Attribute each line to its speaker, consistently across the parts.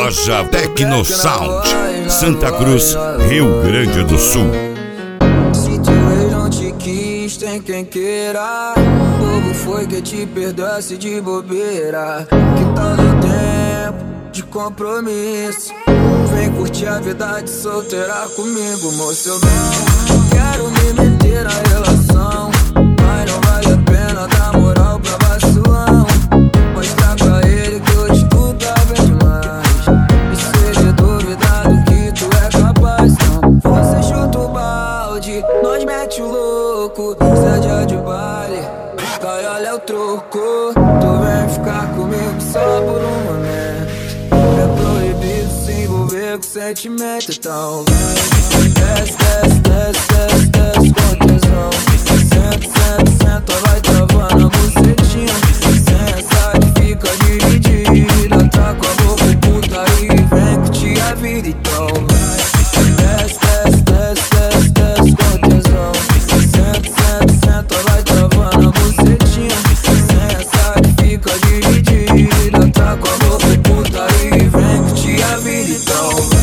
Speaker 1: Loja Tecnosound, Santa Cruz, Rio Grande do Sul.
Speaker 2: Se teu ex não te quis, tem quem queira. Bobo foi que te perdoasse de bobeira. Que tal no tempo de compromisso? Vem curtir a vida de solteira comigo, moço. Eu não quero me meter na relação, mas não vale a pena dar moral pra vacilão. Mostrar pra ele que hoje tu tá bem demais, e se ele duvidar do que tu é capaz, não. Você chuta o balde, nós mete o louco. Se é dia de baile, cai, olha o troco. Tu vem ficar comigo só por um momento. É proibido se envolver com sentimento, então vai. Desce, desce, desce, desce, desce com tesão. Senta, senta, senta, vai travando a bucetinha. Sensa que fica dividida, tá com a boca puta e vem curtir a vida, então vai. Desce, desce, desce, desce, desce com tesão. Senta, senta, senta, vai travando a bucetinha. Sensa que fica dividida, tá com a boca puta e vem curtir a vida, então vai.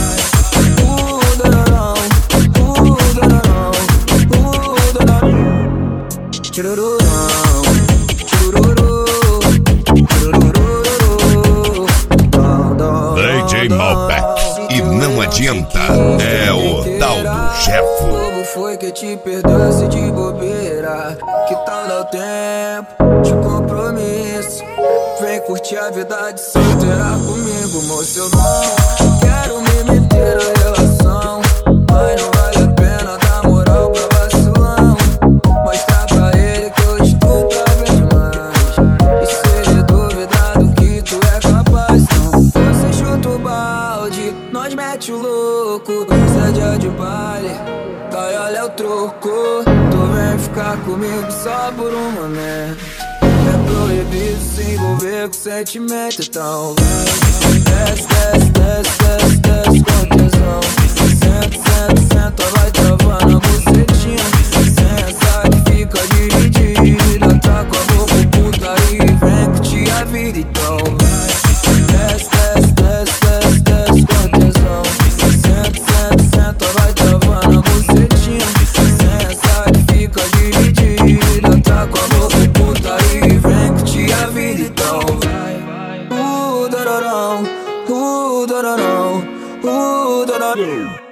Speaker 1: DJ Malbec, e não adianta, é o tal do Jefo.
Speaker 2: Bobo foi que te perdoasse de bobeira. Que tal dar o tempo de compromisso? Vem curtir a vida de solteira comigo, moço. Eu não quero me meter na relação, mas não vale a pena dar moral pra vacilão. Mostrar pra ele que hoje tu tá bem demais, e se ele duvidar do que tu é capaz, não. Você chuta o balde, nós mete o louco. Se é dia de baile, cai, olha o troco. Tu vem ficar comigo só por um momento. É proibido se envolver com sentimento, então vai. Desce, desce, desce, desce, desce com tesão. Senta, senta, senta, vai travando a bucetinha. Sensa que fica dividida, tá com a boca puta e vem curtir a vida, então vai. Desce, desce, desce, desce, desce com tesão. Senta, senta, senta, vai travando a bucetinha. Sensa que fica dividida, tá com a boca puta e vem curtir a vida, então vai. Dororão, dororão, dororão.